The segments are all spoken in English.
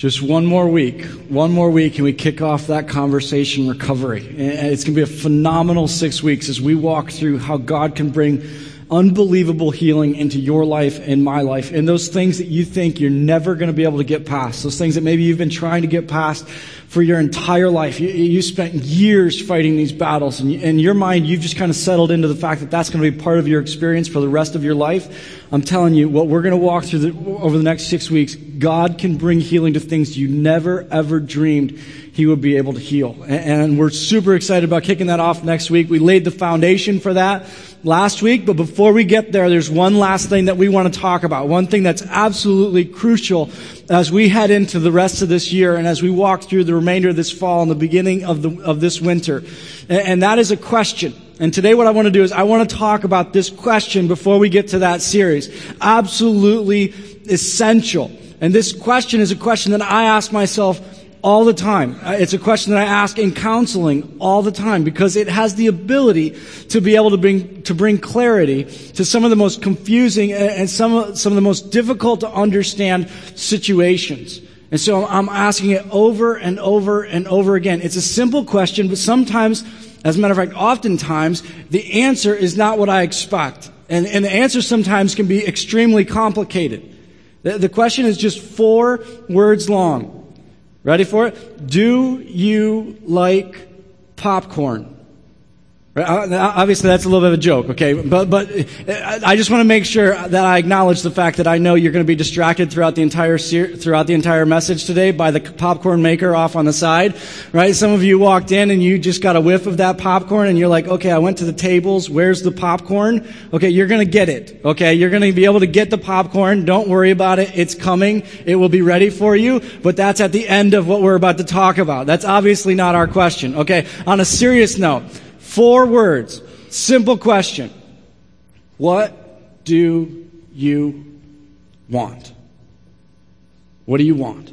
Just one more week, and we kick off that conversation recovery. And it's going to be a phenomenal 6 weeks as we walk through how God can bring unbelievable healing into your life and my life. And those things that you think you're never going to be able to get past, those things that maybe you've been trying to get past for your entire life. You spent years fighting these battles, and in your mind, you've just kind of settled into the fact that that's going to be part of your experience for the rest of your life. I'm telling you, what we're going to walk through over the next 6 weeks, God can bring healing to things you never, ever dreamed He would be able to heal. And we're super excited about kicking that off next week. We laid the foundation for that last week, but before we get there, there's one last thing that we want to talk about. One thing that's absolutely crucial as we head into the rest of this year and as we walk through the remainder of this fall and the beginning of this winter. And that is a question. And today what I want to do is I want to talk about this question before we get to that series. Absolutely essential. And this question is a question that I ask myself all the time. It's a question that I ask in counseling all the time because it has the ability to be able to bring clarity to some of the most confusing and some of the most difficult to understand situations. And so I'm asking it over and over and over again. It's a simple question, but sometimes, as a matter of fact, oftentimes, the answer is not what I expect. And the answer sometimes can be extremely complicated. The question is just 4 words long. Ready for it? Do you like popcorn? Right? Obviously, that's a little bit of a joke, okay? But I just want to make sure that I acknowledge the fact that I know you're going to be distracted throughout the entire message today by the popcorn maker off on the side, right? Some of you walked in and you just got a whiff of that popcorn and you're like, okay, I went to the tables. Where's the popcorn? Okay, you're going to get it, okay? You're going to be able to get the popcorn. Don't worry about it. It's coming. It will be ready for you. But that's at the end of what we're about to talk about. That's obviously not our question, okay? On a serious note, 4 words. Simple question. What do you want? What do you want?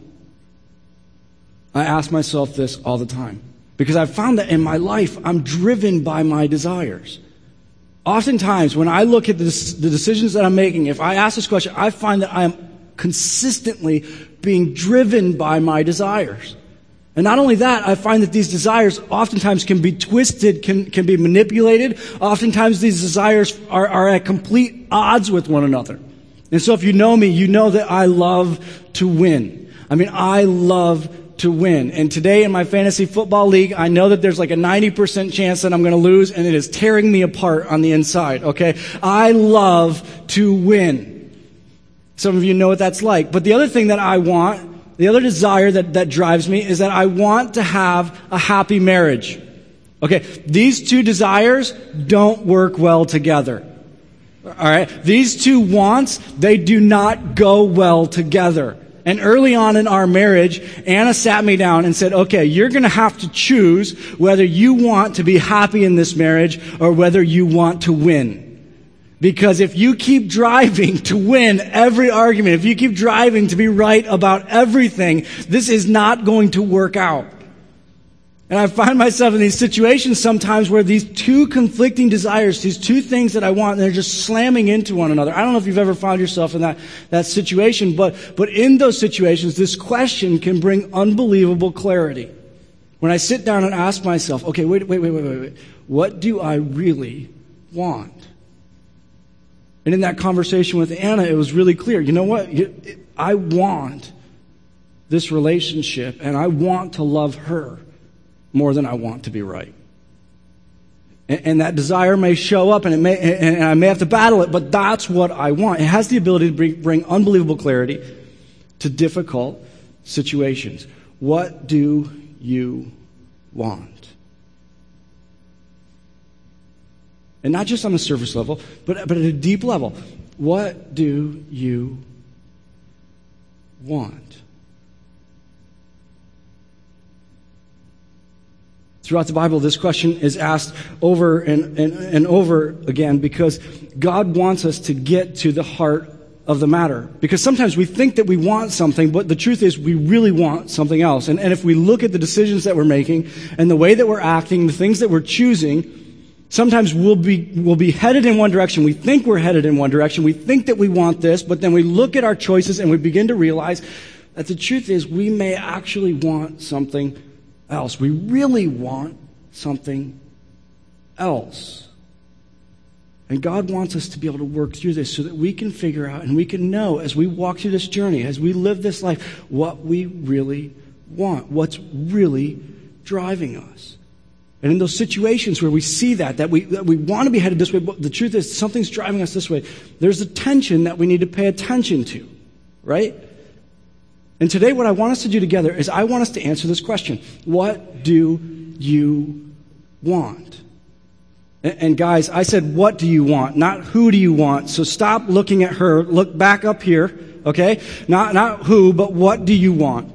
I ask myself this all the time because I've found that in my life, I'm driven by my desires. Oftentimes, when I look at the decisions that I'm making, if I ask this question, I find that I am consistently being driven by my desires. And not only that, I find that these desires oftentimes can be twisted, can be manipulated. Oftentimes these desires are at complete odds with one another. And so if you know me, you know that I love to win. I love to win. And today in my fantasy football league, I know that there's like a 90% chance that I'm going to lose, and it is tearing me apart on the inside, okay? I love to win. Some of you know what that's like. But the other thing that I want, the other desire that drives me is that I want to have a happy marriage. Okay, these 2 desires don't work well together. All right, these 2 wants, they do not go well together. And early on in our marriage, Anna sat me down and said, okay, you're going to have to choose whether you want to be happy in this marriage or whether you want to win. Because if you keep driving to win every argument, if you keep driving to be right about everything, this is not going to work out. And I find myself in these situations sometimes where these 2 conflicting desires, these 2 things that I want, they're just slamming into one another. I don't know if you've ever found yourself in that situation, but in those situations, this question can bring unbelievable clarity. When I sit down and ask myself, okay, wait. What do I really want? And in that conversation with Anna, it was really clear. You know what? I want this relationship, and I want to love her more than I want to be right. And that desire may show up, and I may have to battle it, but that's what I want. It has the ability to bring unbelievable clarity to difficult situations. What do you want? And not just on the surface level, but at a deep level. What do you want? Throughout the Bible, this question is asked over and over again because God wants us to get to the heart of the matter. Because sometimes we think that we want something, but the truth is we really want something else. And if we look at the decisions that we're making and the way that we're acting, the things that we're choosing, sometimes we'll be headed in one direction. We think we're headed in one direction. We think that we want this, but then we look at our choices and we begin to realize that the truth is we may actually want something else. We really want something else. And God wants us to be able to work through this so that we can figure out and we can know as we walk through this journey, as we live this life, what we really want, what's really driving us. And in those situations where we see that we want to be headed this way, but the truth is something's driving us this way, there's a tension that we need to pay attention to, right? And today what I want us to do together is I want us to answer this question. What do you want? And guys, I said, what do you want? Not who do you want? So stop looking at her. Look back up here, okay? Not who, but what do you want?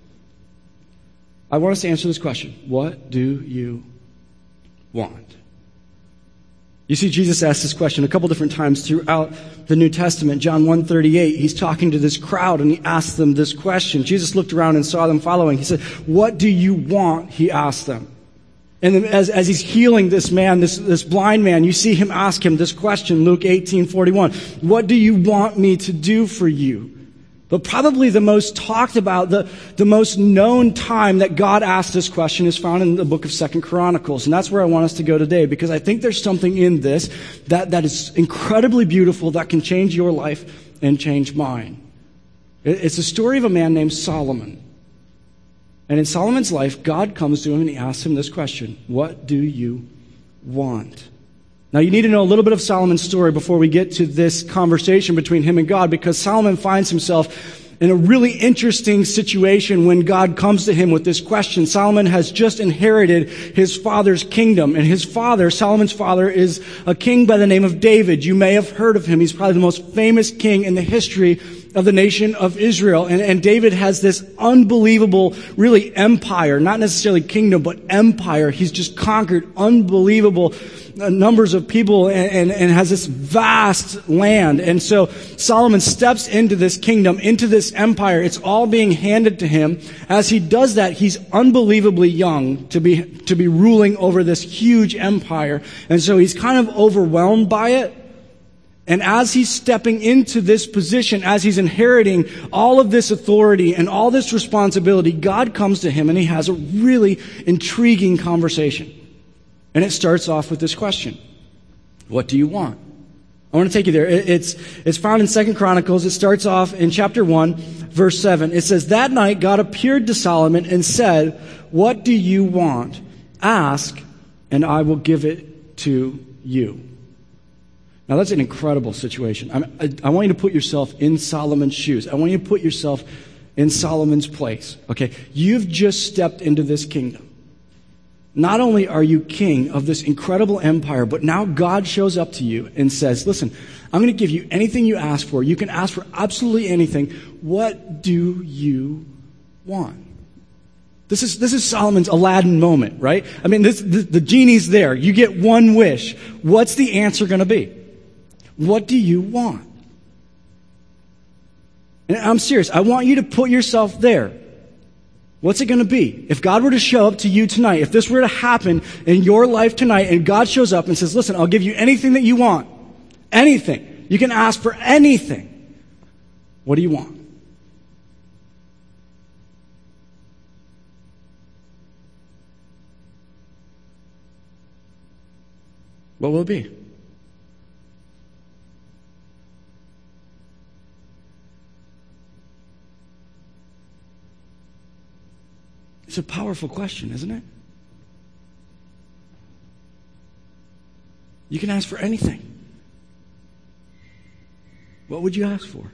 I want us to answer this question. What do you want? You see, Jesus asked this question a couple different times throughout the New Testament. John 1:38, he's talking to this crowd and he asked them this question. Jesus looked around and saw them following. He said, what do you want? He asked them. And then as he's healing this man, this blind man, you see him ask him this question, Luke 18:41. What do you want me to do for you? But probably the most talked about, the most known time that God asked this question is found in the book of 2 Chronicles. And that's where I want us to go today, because I think there's something in this that is incredibly beautiful that can change your life and change mine. It's a story of a man named Solomon. And in Solomon's life, God comes to him and he asks him this question. What do you want? Now, you need to know a little bit of Solomon's story before we get to this conversation between him and God, because Solomon finds himself in a really interesting situation when God comes to him with this question. Solomon has just inherited his father's kingdom, and his father, Solomon's father, is a king by the name of David. You may have heard of him. He's probably the most famous king in the history of the nation of Israel. And David has this unbelievable, really empire, not necessarily kingdom, but empire. He's just conquered unbelievable numbers of people and has this vast land. And so Solomon steps into this kingdom, into this empire. It's all being handed to him. As he does that, he's unbelievably young to be ruling over this huge empire. And so he's kind of overwhelmed by it. And as he's stepping into this position, as he's inheriting all of this authority and all this responsibility, God comes to him and he has a really intriguing conversation. And it starts off with this question. What do you want? I want to take you there. It's found in 2 Chronicles. It starts off in chapter 1, verse 7. It says, that night God appeared to Solomon and said, what do you want? Ask, and I will give it to you. Now, that's an incredible situation. I want you to put yourself in Solomon's shoes. I want you to put yourself in Solomon's place. Okay, you've just stepped into this kingdom. Not only are you king of this incredible empire, but now God shows up to you and says, listen, I'm going to give you anything you ask for. You can ask for absolutely anything. What do you want? This is Solomon's Aladdin moment, right? I mean, the genie's there. You get one wish. What's the answer going to be? What do you want? And I'm serious. I want you to put yourself there. What's it going to be? If God were to show up to you tonight, if this were to happen in your life tonight, and God shows up and says, listen, I'll give you anything that you want. Anything. You can ask for anything. What do you want? What will it be? It's a powerful question, isn't it? You can ask for anything. What would you ask for?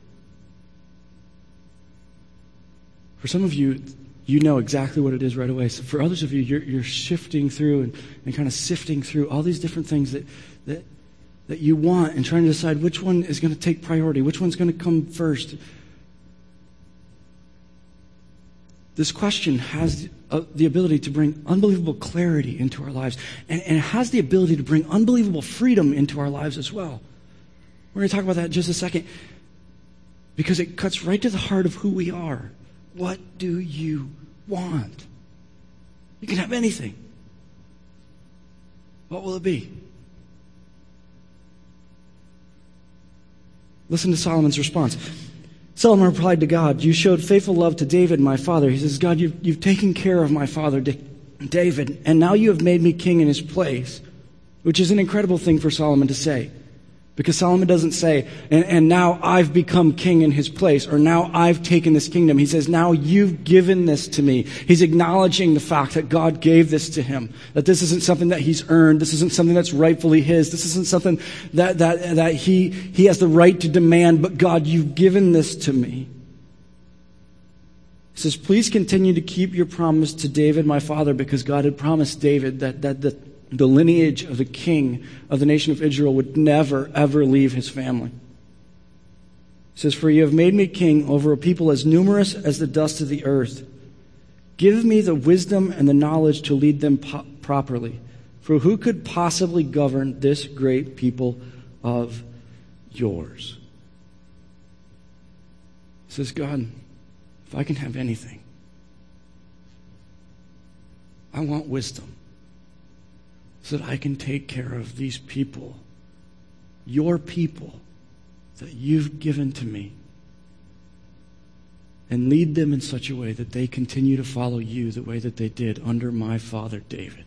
For some of you, you know exactly what it is right away. So for others of you, you're shifting through and kind of sifting through all these different things that you want and trying to decide which one is going to take priority, which one's going to come first. This question has the ability to bring unbelievable clarity into our lives. And it has the ability to bring unbelievable freedom into our lives as well. We're going to talk about that in just a second. Because it cuts right to the heart of who we are. What do you want? You can have anything. What will it be? Listen to Solomon's response. Solomon replied to God, you showed faithful love to David, my father. He says, God, you've taken care of my father David, and now you have made me king in his place, which is an incredible thing for Solomon to say. Because Solomon doesn't say, and now I've become king in his place, or now I've taken this kingdom. He says, now you've given this to me. He's acknowledging the fact that God gave this to him, that this isn't something that he's earned. This isn't something that's rightfully his. This isn't something that he has the right to demand, but God, you've given this to me. He says, please continue to keep your promise to David, my father, because God had promised David that the lineage of the king of the nation of Israel would never, ever leave his family. He says, for you have made me king over a people as numerous as the dust of the earth. Give me the wisdom and the knowledge to lead them properly. For who could possibly govern this great people of yours? He says, God, if I can have anything, I want wisdom, so that I can take care of these people, your people, that you've given to me, and lead them in such a way that they continue to follow you the way that they did under my father David.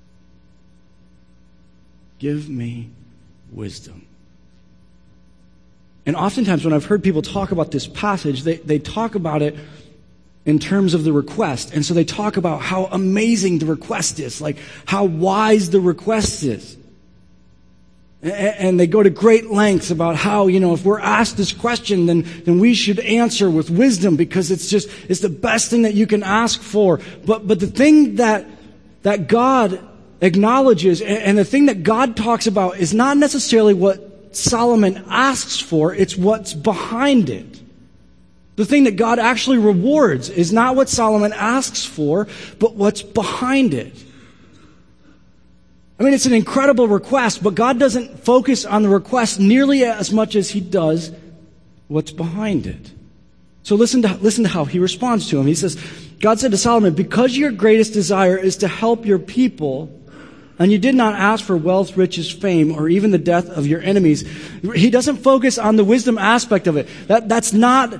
Give me wisdom. And oftentimes when I've heard people talk about this passage, they talk about it in terms of the request. And so they talk about how amazing the request is, like how wise the request is. And they go to great lengths about how, if we're asked this question, then we should answer with wisdom because it's the best thing that you can ask for. But the thing that God acknowledges and the thing that God talks about is not necessarily what Solomon asks for, it's what's behind it. The thing that God actually rewards is not what Solomon asks for, but what's behind it. I mean, it's an incredible request, but God doesn't focus on the request nearly as much as he does what's behind it. So listen to how he responds to him. He says, God said to Solomon, because your greatest desire is to help your people, and you did not ask for wealth, riches, fame, or even the death of your enemies. He doesn't focus on the wisdom aspect of it. That's not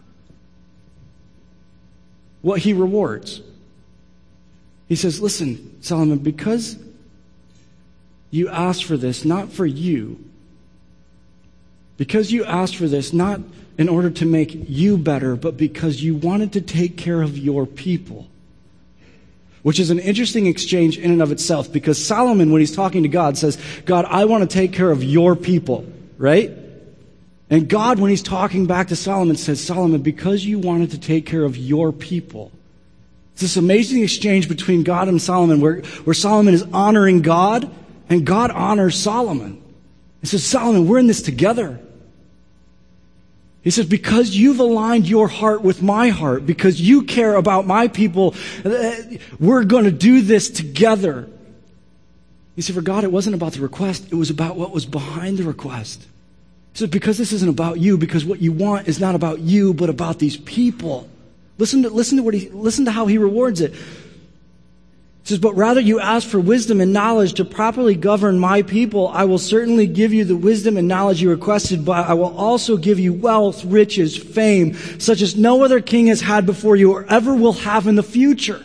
what he rewards. He says, listen, Solomon, because you asked for this, not for you, because you asked for this, not in order to make you better, but because you wanted to take care of your people. Which is an interesting exchange in and of itself, because Solomon, when he's talking to God, says, God, I want to take care of your people, right? And God, when he's talking back to Solomon, says, Solomon, because you wanted to take care of your people. It's this amazing exchange between God and Solomon where Solomon is honoring God and God honors Solomon. He says, Solomon, we're in this together. He says, because you've aligned your heart with my heart, because you care about my people, we're going to do this together. He said, for God, it wasn't about the request. It was about what was behind the request. He said, because this isn't about you, because what you want is not about you, but about these people. Listen to how he rewards it. He says, but rather you ask for wisdom and knowledge to properly govern my people. I will certainly give you the wisdom and knowledge you requested, but I will also give you wealth, riches, fame, such as no other king has had before you or ever will have in the future.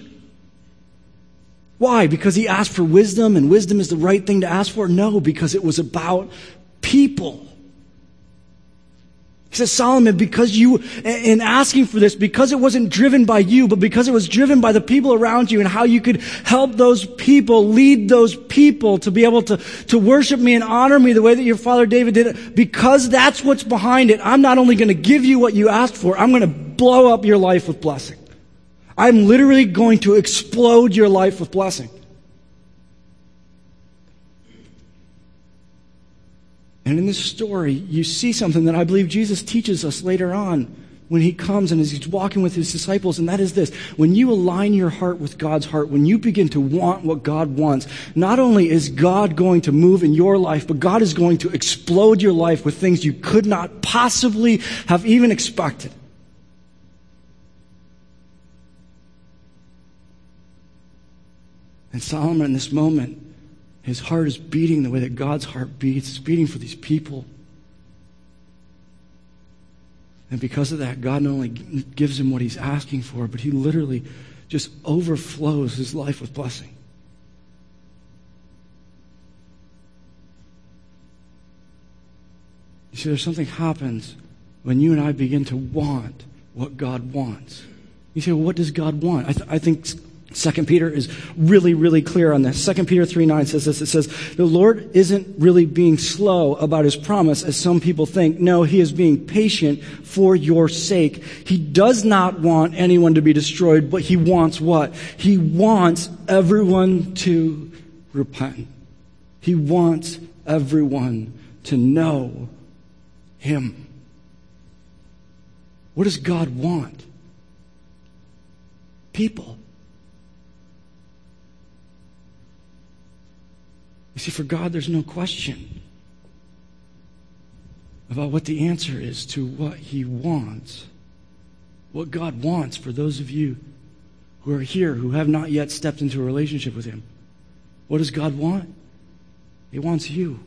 Why? Because he asked for wisdom and wisdom is the right thing to ask for? No, because it was about people. He says, Solomon, because you, in asking for this, because it wasn't driven by you, but because it was driven by the people around you and how you could help those people, lead those people to be able to worship me and honor me the way that your father David did it, because that's what's behind it, I'm not only going to give you what you asked for, I'm going to blow up your life with blessing. I'm literally going to explode your life with blessing. And in this story, you see something that I believe Jesus teaches us later on when he comes and as he's walking with his disciples, and that is this. When you align your heart with God's heart, when you begin to want what God wants, not only is God going to move in your life, but God is going to explode your life with things you could not possibly have even expected. And Solomon, in this moment, his heart is beating the way that God's heart beats. It's beating for these people. And because of that, God not only gives him what he's asking for, but he literally just overflows his life with blessing. You see, there's something happens when you and I begin to want what God wants. You say, well, what does God want? I think 2 Peter is really, really clear on this. 2 Peter 3:9 says this. It says, the Lord isn't really being slow about his promise, as some people think. No, he is being patient for your sake. He does not want anyone to be destroyed, but he wants what? He wants everyone to repent. He wants everyone to know him. What does God want? People. You see, for God, there's no question about what the answer is to what he wants. What God wants for those of you who are here, who have not yet stepped into a relationship with him. What does God want? He wants you.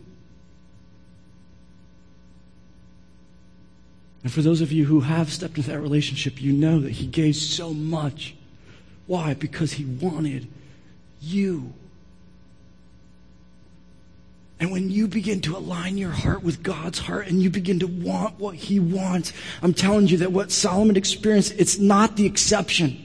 And for those of you who have stepped into that relationship, you know that he gave so much. Why? Because he wanted you. And when you begin to align your heart with God's heart and you begin to want what he wants, I'm telling you that what Solomon experienced, it's not the exception.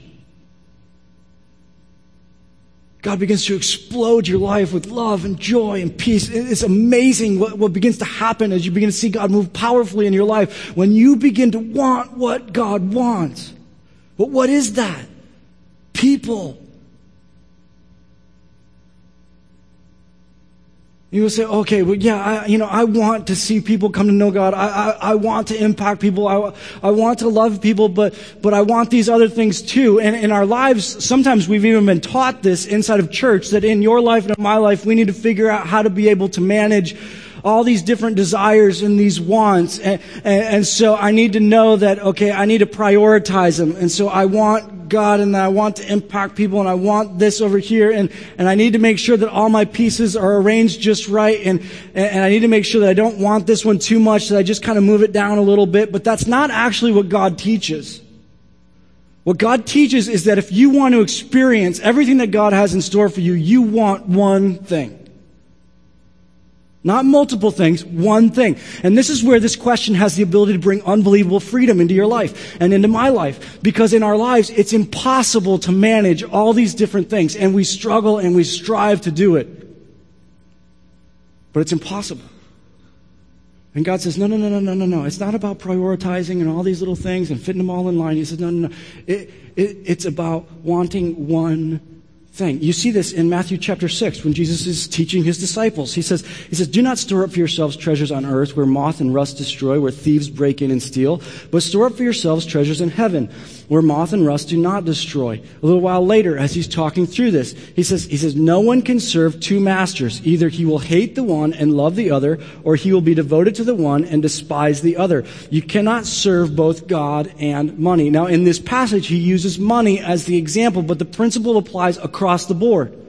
God begins to explode your life with love and joy and peace. It's amazing what begins to happen as you begin to see God move powerfully in your life when you begin to want what God wants. But what is that? People. You will say, okay, well, yeah, I want to see people come to know God. I want to impact people. I want to love people, but I want these other things too. And in our lives, sometimes we've even been taught this inside of church, that in your life and in my life, we need to figure out how to be able to manage all these different desires and these wants. And so I need to know that, okay, I need to prioritize them. And so I want God and I want to impact people and I want this over here. And I need to make sure that all my pieces are arranged just right. And I need to make sure that I don't want this one too much, that I just kind of move it down a little bit. But that's not actually what God teaches. What God teaches is that if you want to experience everything that God has in store for you, you want one thing. Not multiple things, one thing. And this is where this question has the ability to bring unbelievable freedom into your life and into my life. Because in our lives, it's impossible to manage all these different things. And we struggle and we strive to do it. But it's impossible. And God says, no. It's not about prioritizing and all these little things and fitting them all in line. He says, no. It's about wanting one thing. You see this in Matthew chapter 6 when Jesus is teaching his disciples. He says, do not store up for yourselves treasures on earth where moth and rust destroy, where thieves break in and steal, but store up for yourselves treasures in heaven where moth and rust do not destroy. A little while later, as he's talking through this, he says, no one can serve two masters. Either he will hate the one and love the other, or he will be devoted to the one and despise the other. You cannot serve both God and money. Now, in this passage, he uses money as the example, but the principle applies across the board.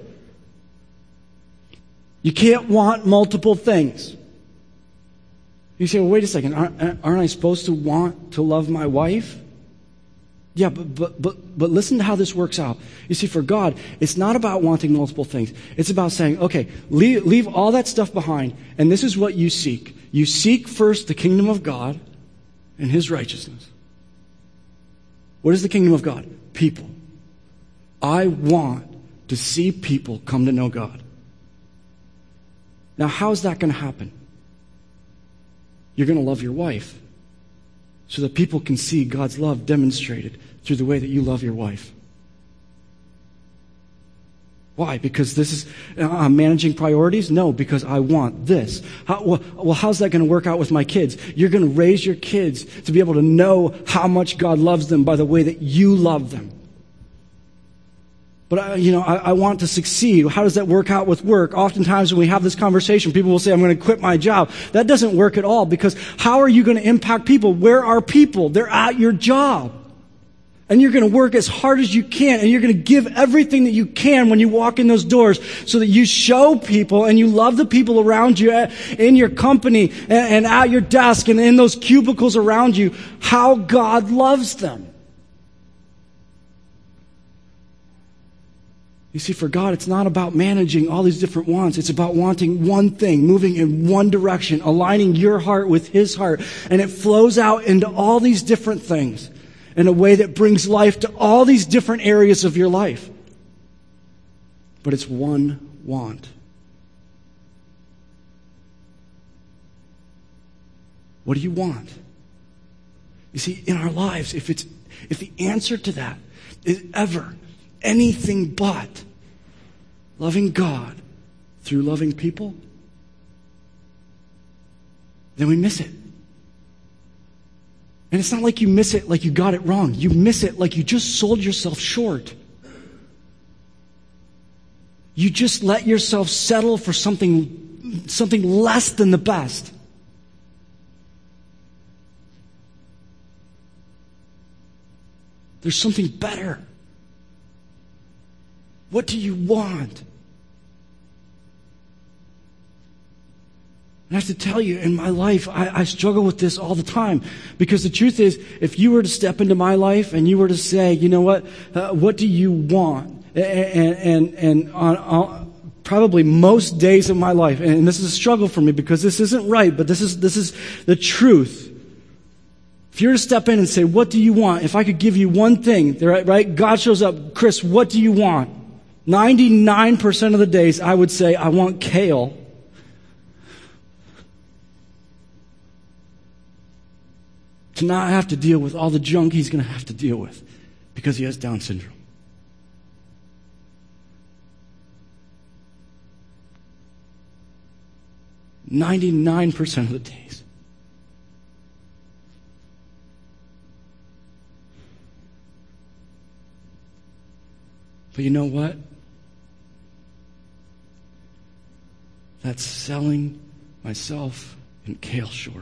You can't want multiple things. You say, well, wait a second, aren't I supposed to want to love my wife? Yeah, but listen to how this works out. You see, for God, it's not about wanting multiple things. It's about saying, okay, leave all that stuff behind, and this is what you seek. You seek first the kingdom of God and his righteousness. What is the kingdom of God? People. I want to see people come to know God. Now, how is that going to happen? You're going to love your wife so that people can see God's love demonstrated through the way that you love your wife. Why? Because this is managing priorities? No, because I want this. How's that going to work out with my kids? You're going to raise your kids to be able to know how much God loves them by the way that you love them. But, I want to succeed. How does that work out with work? Oftentimes when we have this conversation, people will say, I'm going to quit my job. That doesn't work at all, because how are you going to impact people? Where are people? They're at your job. And you're going to work as hard as you can, and you're going to give everything that you can when you walk in those doors so that you show people and you love the people around you in your company and at your desk and in those cubicles around you how God loves them. You see, for God, it's not about managing all these different wants. It's about wanting one thing, moving in one direction, aligning your heart with His heart. And it flows out into all these different things in a way that brings life to all these different areas of your life. But it's one want. What do you want? You see, in our lives, if the answer to that is ever anything but loving God through loving people, then we miss it. And it's not like you miss it like you got it wrong. You miss it like you just sold yourself short. You just let yourself settle for something less than the best. There's something better. What do you want? And I have to tell you, in my life, I struggle with this all the time. Because the truth is, if you were to step into my life and you were to say, you know what do you want? And on probably most days of my life, and this is a struggle for me because this isn't right, but this is the truth. If you were to step in and say, what do you want? If I could give you one thing, right? God shows up, Chris, what do you want? 99% of the days I would say, I want kale. To not have to deal with all the junk he's going to have to deal with because he has Down syndrome. "99% of the days. But you know what? That's selling myself and kale short.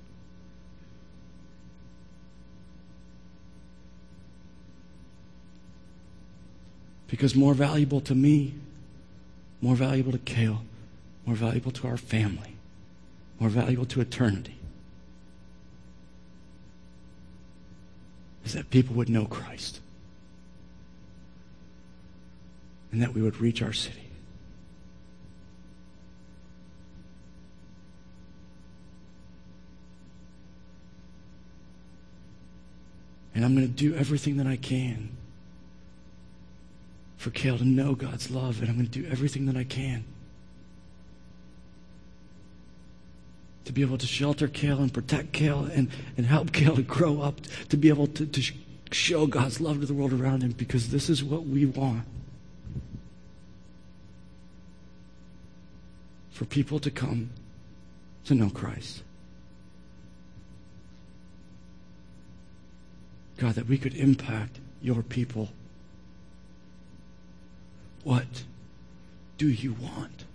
Because more valuable to me, more valuable to Kale, more valuable to our family, more valuable to eternity, is that people would know Christ. And that we would reach our city. And I'm going to do everything that I can for Kale to know God's love, and I'm going to do everything that I can to be able to shelter Kale and protect Kale and help Kale to grow up, to be able to show God's love to the world around him, because this is what we want. For people to come to know Christ. God, that we could impact your people. What do you want?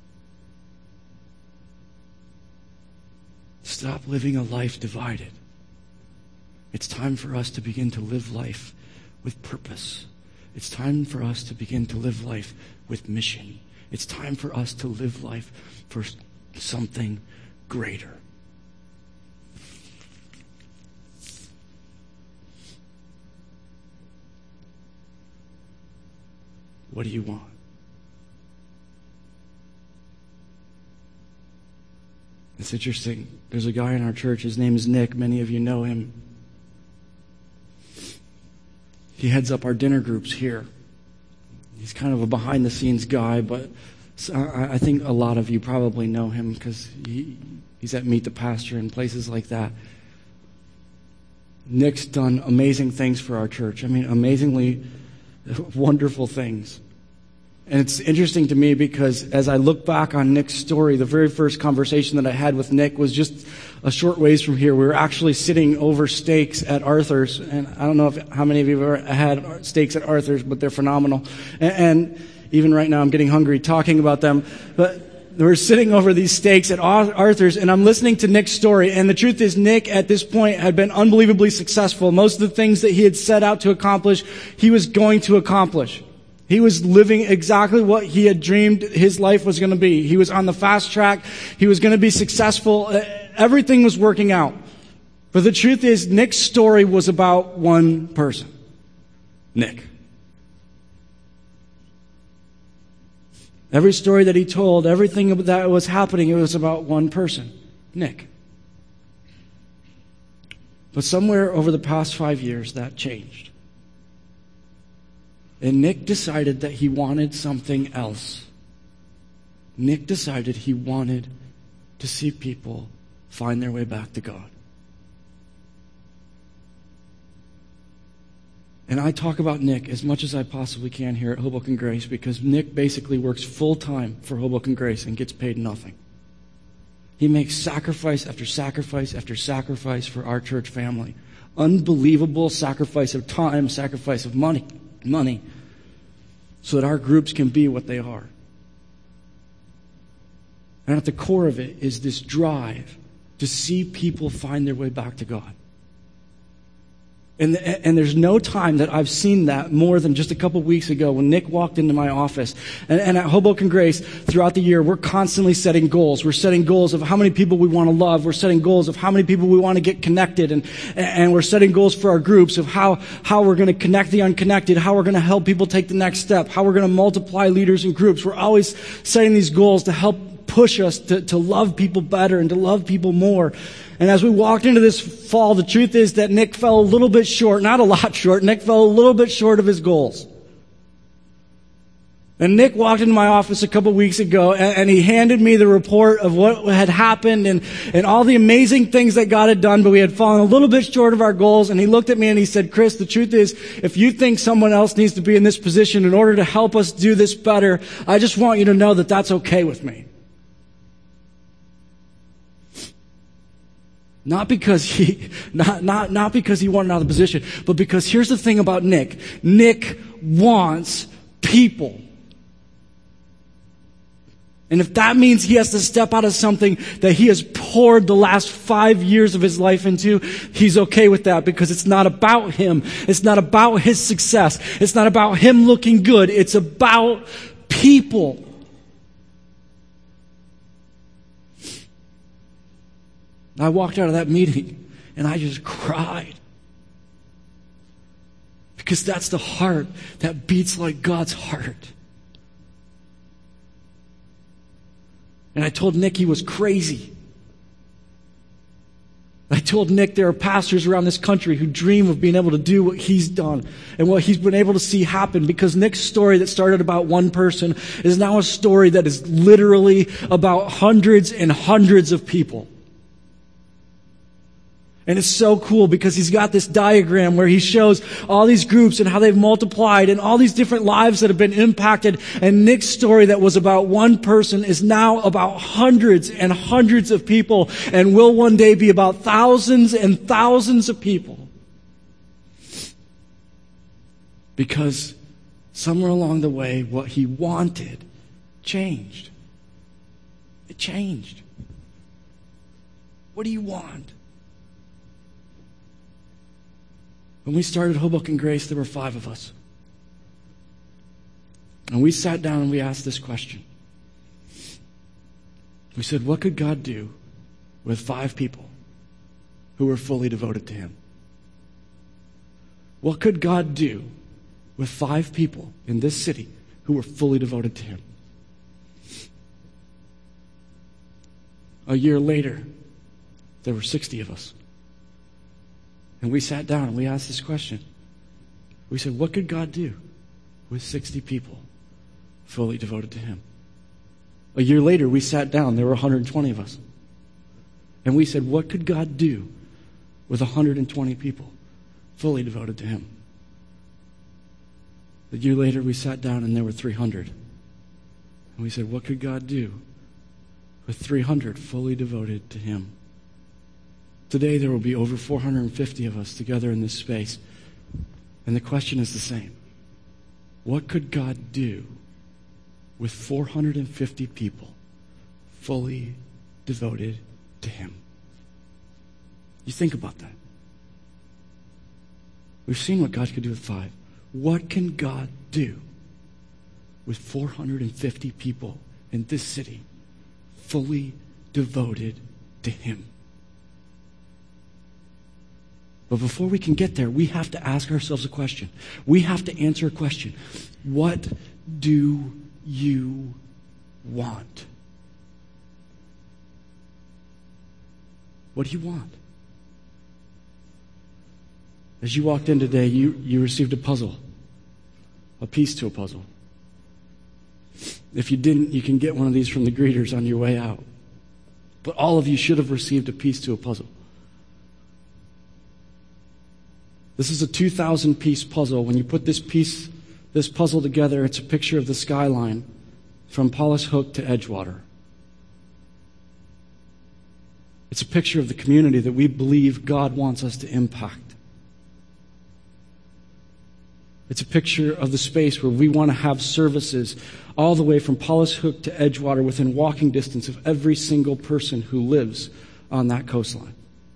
Stop living a life divided. It's time for us to begin to live life with purpose. It's time for us to begin to live life with mission. It's time for us to live life for something greater. What do you want? It's interesting. There's a guy in our church. His name is Nick. Many of you know him. He heads up our dinner groups here. He's kind of a behind-the-scenes guy, but I think a lot of you probably know him because he's at Meet the Pastor and places like that. Nick's done amazing things for our church. I mean, amazingly wonderful things. And it's interesting to me because as I look back on Nick's story, the very first conversation that I had with Nick was just a short ways from here. We were actually sitting over steaks at Arthur's. And I don't know how many of you have ever had steaks at Arthur's, but they're phenomenal. And even right now I'm getting hungry talking about them. But we're sitting over these steaks at Arthur's, and I'm listening to Nick's story. And the truth is, Nick, at this point, had been unbelievably successful. Most of the things that he had set out to accomplish, he was going to accomplish. He was living exactly what he had dreamed his life was going to be. He was on the fast track. He was going to be successful. Everything was working out. But the truth is, Nick's story was about one person. Nick. Every story that he told, everything that was happening, it was about one person. Nick. But somewhere over the past 5 years, that changed. And Nick decided that he wanted something else. Nick decided he wanted to see people find their way back to God. And I talk about Nick as much as I possibly can here at Hoboken Grace because Nick basically works full-time for Hoboken Grace and gets paid nothing. He makes sacrifice after sacrifice after sacrifice for our church family. Unbelievable sacrifice of time, sacrifice of money, so that our groups can be what they are. And at the core of it is this drive to see people find their way back to God. And there's no time that I've seen that more than just a couple weeks ago when Nick walked into my office. And at Hoboken Grace, throughout the year, we're constantly setting goals. We're setting goals of how many people we want to love. We're setting goals of how many people we want to get connected. And we're setting goals for our groups of how we're going to connect the unconnected, how we're going to help people take the next step, how we're going to multiply leaders and groups. We're always setting these goals to help push us to love people better and to love people more. And as we walked into this fall, the truth is that Nick fell a little bit short, not a lot short. Nick fell a little bit short of his goals. And Nick walked into my office a couple weeks ago and he handed me the report of what had happened and all the amazing things that God had done, but we had fallen a little bit short of our goals. And he looked at me and he said, Chris, the truth is, if you think someone else needs to be in this position in order to help us do this better, I just want you to know that that's okay with me. Not because he wanted out of the position, but because here's the thing about Nick. Nick wants people. And if that means he has to step out of something that he has poured the last 5 years of his life into, he's okay with that because it's not about him. It's not about his success. It's not about him looking good. It's about people. I walked out of that meeting and I just cried. Because that's the heart that beats like God's heart. And I told Nick he was crazy. I told Nick there are pastors around this country who dream of being able to do what he's done and what he's been able to see happen, because Nick's story that started about one person is now a story that is literally about hundreds and hundreds of people. And it's so cool because he's got this diagram where he shows all these groups and how they've multiplied and all these different lives that have been impacted. And Nick's story that was about one person is now about hundreds and hundreds of people and will one day be about thousands and thousands of people. Because somewhere along the way, what he wanted changed. It changed. What do you want? When we started Hoboken Grace, there were 5 of us. And we sat down and we asked this question. We said, what could God do with 5 people who were fully devoted to Him? What could God do with 5 people in this city who were fully devoted to Him? A year later, there were 60 of us. And we sat down and we asked this question. We said, what could God do with 60 people fully devoted to Him? A year later, we sat down. There were 120 of us. And we said, what could God do with 120 people fully devoted to Him? A year later, we sat down and there were 300. And we said, what could God do with 300 fully devoted to Him? Today there will be over 450 of us together in this space. And the question is the same. What could God do with 450 people fully devoted to him. You think about that. We've seen what God could do with 5. What can God do with 450 people in this city fully devoted to him? But before we can get there, we have to ask ourselves a question. We have to answer a question. What do you want? What do you want? As you walked in today, you received a puzzle, a piece to a puzzle. If you didn't, you can get one of these from the greeters on your way out. But all of you should have received a piece to a puzzle. This is a 2,000-piece puzzle. When you put this puzzle together, it's a picture of the skyline from Paulus Hook to Edgewater. It's a picture of the community that we believe God wants us to impact. It's a picture of the space where we want to have services all the way from Paulus Hook to Edgewater within walking distance of every single person who lives on that coastline.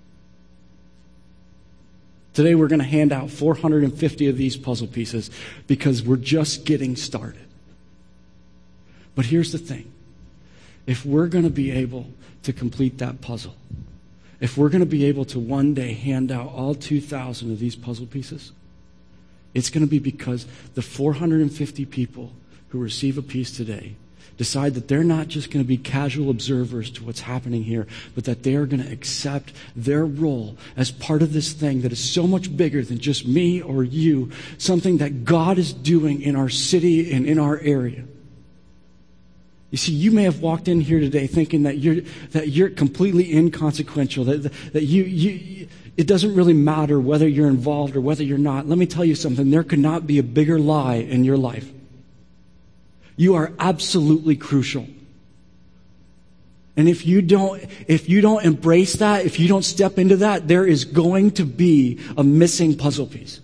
Today we're going to hand out 450 of these puzzle pieces because we're just getting started. But here's the thing. If we're going to be able to complete that puzzle, if we're going to be able to one day hand out all 2,000 of these puzzle pieces, it's going to be because the 450 people who receive a piece today decide that they're not just going to be casual observers to what's happening here, but that they are going to accept their role as part of this thing that is so much bigger than just me or you, something that God is doing in our city and in our area. You see, you may have walked in here today thinking that you're completely inconsequential, that you it doesn't really matter whether you're involved or whether you're not. Let me tell you something. There could not be a bigger lie in your life. You are absolutely crucial. And if you don't embrace that, if you don't step into that, there is going to be a missing puzzle piece.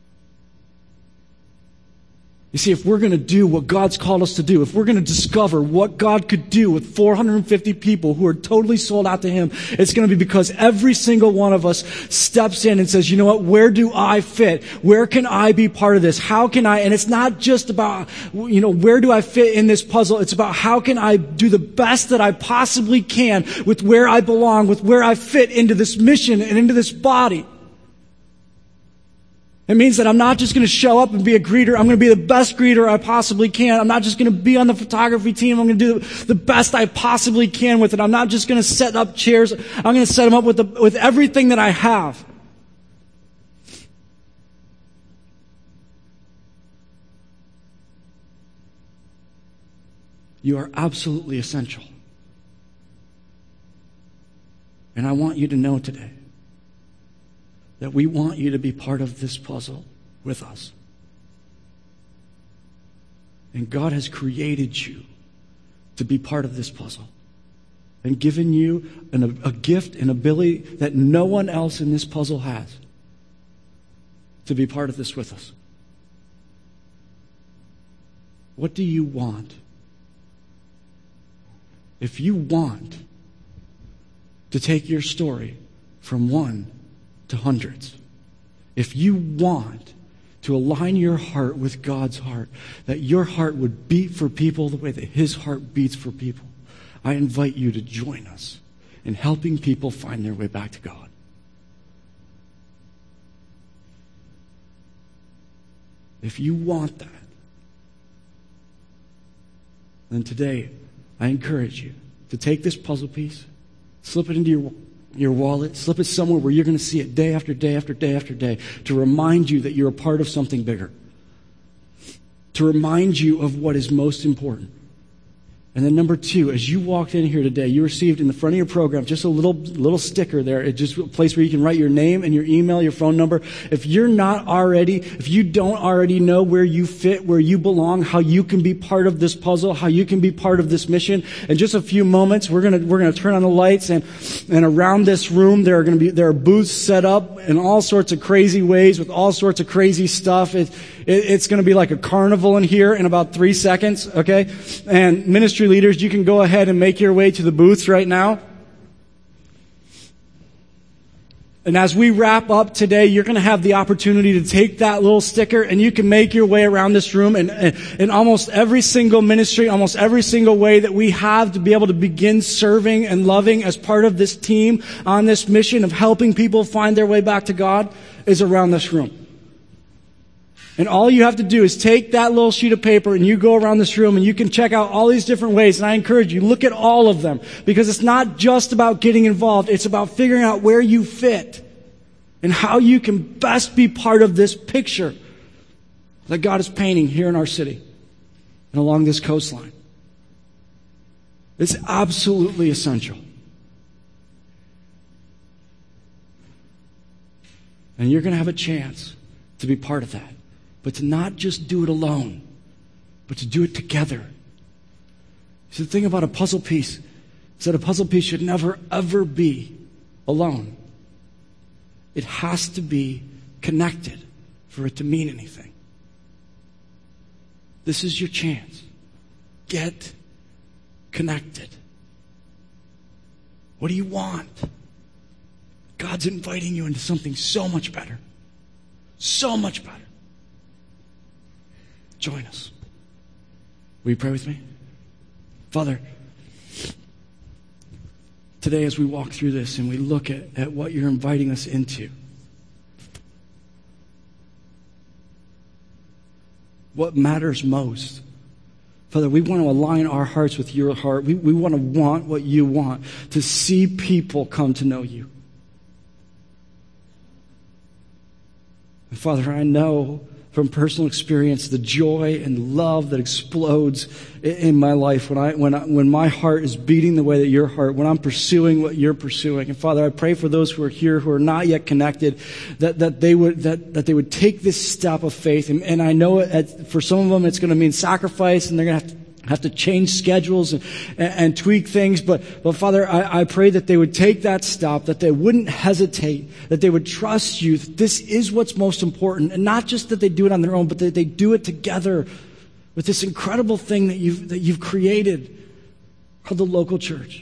You see, if we're going to do what God's called us to do, if we're going to discover what God could do with 450 people who are totally sold out to him, it's going to be because every single one of us steps in and says, you know what, where do I fit? Where can I be part of this? How can I? And it's not just about, where do I fit in this puzzle? It's about how can I do the best that I possibly can with where I belong, with where I fit into this mission and into this body. It means that I'm not just going to show up and be a greeter. I'm going to be the best greeter I possibly can. I'm not just going to be on the photography team. I'm going to do the best I possibly can with it. I'm not just going to set up chairs. I'm going to set them up with everything that I have. You are absolutely essential. And I want you to know today that we want you to be part of this puzzle with us. And God has created you to be part of this puzzle and given you a gift, an ability that no one else in this puzzle has to be part of this with us. What do you want? If you want to take your story from 1 to hundreds, if you want to align your heart with God's heart, that your heart would beat for people the way that his heart beats for people, I invite you to join us in helping people find their way back to God. If you want that, then today I encourage you to take this puzzle piece, slip it into your wallet, slip it somewhere where you're going to see it day after day after day after day, to remind you that you're a part of something bigger, to remind you of what is most important. And then number 2, as you walked in here today, you received in the front of your program just a little sticker there. It's just a place where you can write your name and your email, your phone number. If you don't already know where you fit, where you belong, how you can be part of this puzzle, how you can be part of this mission, in just a few moments, we're gonna turn on the lights, and around this room there are booths set up in all sorts of crazy ways with all sorts of crazy stuff. It's going to be like a carnival in here in about 3 seconds, okay? And ministry ministry leaders, you can go ahead and make your way to the booths right now. And as we wrap up today, you're going to have the opportunity to take that little sticker and you can make your way around this room and almost every single ministry, almost every single way that we have to be able to begin serving and loving as part of this team on this mission of helping people find their way back to God is around this room. And all you have to do is take that little sheet of paper and you go around this room and you can check out all these different ways. And I encourage you, look at all of them. Because it's not just about getting involved. It's about figuring out where you fit and how you can best be part of this picture that God is painting here in our city and along this coastline. It's absolutely essential. And you're going to have a chance to be part of that. But to not just do it alone, but to do it together. See, the thing about a puzzle piece is that a puzzle piece should never, ever be alone. It has to be connected for it to mean anything. This is your chance. Get connected. What do you want? God's inviting you into something so much better. So much better. Join us. Will you pray with me? Father, today as we walk through this and we look at what you're inviting us into, what matters most, Father, we want to align our hearts with your heart. We want to want what you want, to see people come to know you. And Father, I know from personal experience the joy and love that explodes in my life when my heart is beating the way that your heart, when I'm pursuing what you're pursuing. And Father, I pray for those who are here who are not yet connected, that they would take this step of faith. And I know for some of them it's going to mean sacrifice, and they're going to have to change schedules and tweak things. But Father, I pray that they would take that step, that they wouldn't hesitate, that they would trust you. That this is what's most important. And not just that they do it on their own, but that they do it together with this incredible thing that you've created called the local church.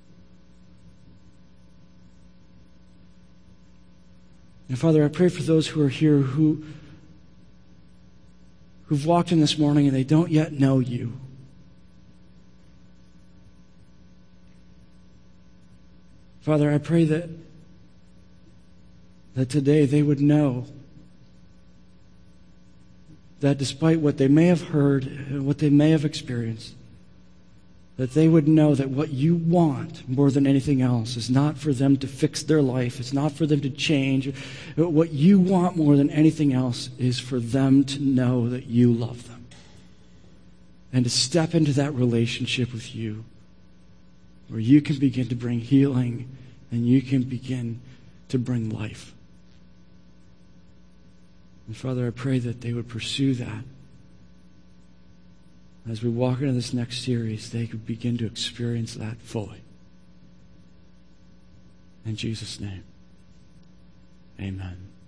And Father, I pray for those who are here who've walked in this morning and they don't yet know you. Father, I pray that today they would know that despite what they may have heard, what they may have experienced, that they would know that what you want more than anything else is not for them to fix their life. It's not for them to change. What you want more than anything else is for them to know that you love them and to step into that relationship with you, where you can begin to bring healing and you can begin to bring life. And Father, I pray that they would pursue that. As we walk into this next series, they could begin to experience that fully. In Jesus' name, amen.